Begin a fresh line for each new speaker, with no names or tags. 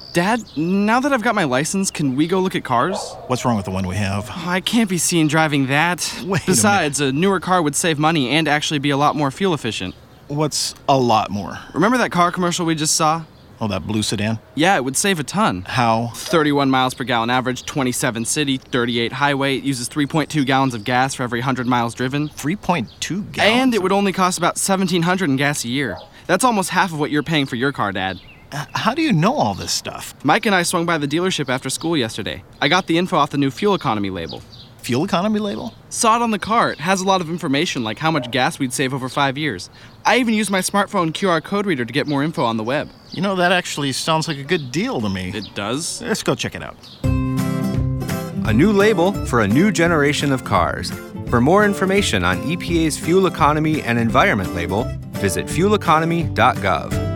Dad, now that I've got my license, can we go look at cars?
What's wrong with the one we have?
Oh, I can't be seen driving that.
Wait
Besides, a newer car would save money and actually be a lot more fuel efficient.
What's a lot more?
Remember that car commercial we just saw?
Oh, that blue sedan?
Yeah, it would save a ton.
How?
31 miles per gallon average, 27 city, 38 highway. It uses 3.2 gallons of gas for every 100 miles driven.
3.2 gallons?
And it would only cost about $1,700 in gas a year. That's almost half of what you're paying for your car, Dad.
How do you know all this stuff?
Mike and I swung by the dealership after school yesterday. I got the info off the new fuel economy label.
Fuel economy label?
Saw it on the car. It has a lot of information, like how much gas we'd save over 5 years. I even used my smartphone QR code reader to get more info on the web.
You know, that actually sounds like a good deal to me.
It does?
Let's go check it out.
A new label for a new generation of cars. For more information on EPA's fuel economy and environment label, visit fueleconomy.gov.